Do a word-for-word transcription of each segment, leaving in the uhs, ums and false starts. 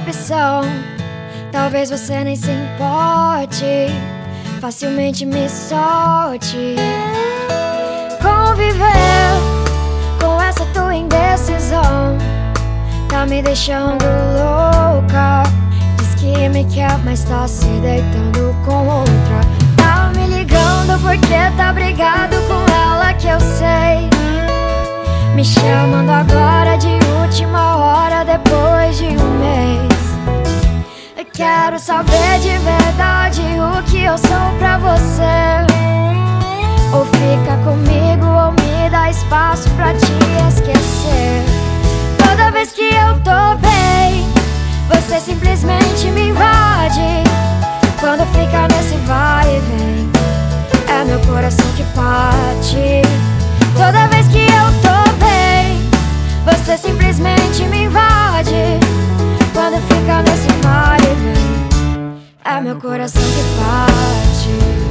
opção. Talvez você nem se importe, facilmente me solte. Conviver com essa tua indecisão tá me deixando louca. Diz que me quer, mas tá se deitando com outra. Tá me ligando porque tá brigado com ela, que eu sei. Me chamando agora de última hora, depois de um mês. Eu quero saber de verdade o que eu sou pra você. Ou fica comigo ou me dá espaço pra te esquecer. Toda vez que eu tô bem, você simplesmente me invade. Quando fica nesse vai e vem, é meu coração que bate. Toda vez que eu tô bem, você simplesmente me invade. Quando fica nesse vai e vem, é meu coração que bate.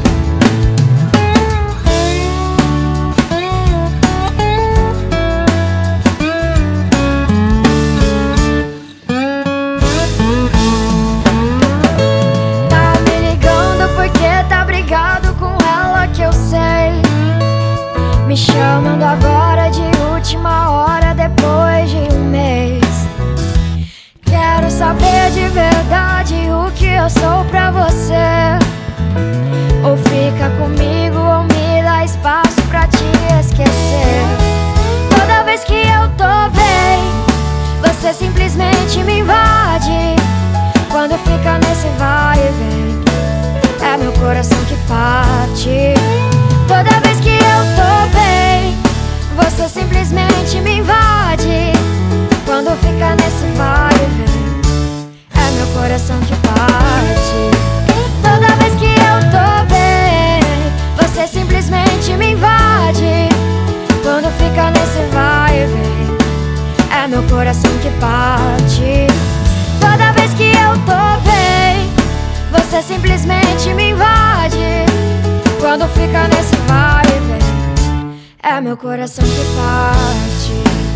Me chamando agora de última hora, depois de um mês. Quero saber de verdade o que eu sou pra você. Ou fica comigo ou me dá espaço pra te esquecer. Toda vez que eu tô bem, você simplesmente me invade. Quando fica nesse vai e vem, é meu coração que bate. Toda vez que eu tô bem, você simplesmente me invade. Quando fica nesse vai e vem, é meu coração que bate. Toda vez que eu tô bem, você simplesmente me invade. Quando fica nesse vai e vem, é meu coração que bate. Toda vez que eu tô bem, você simplesmente me invade. Quando fica nesse vai e vem, é meu coração que bate.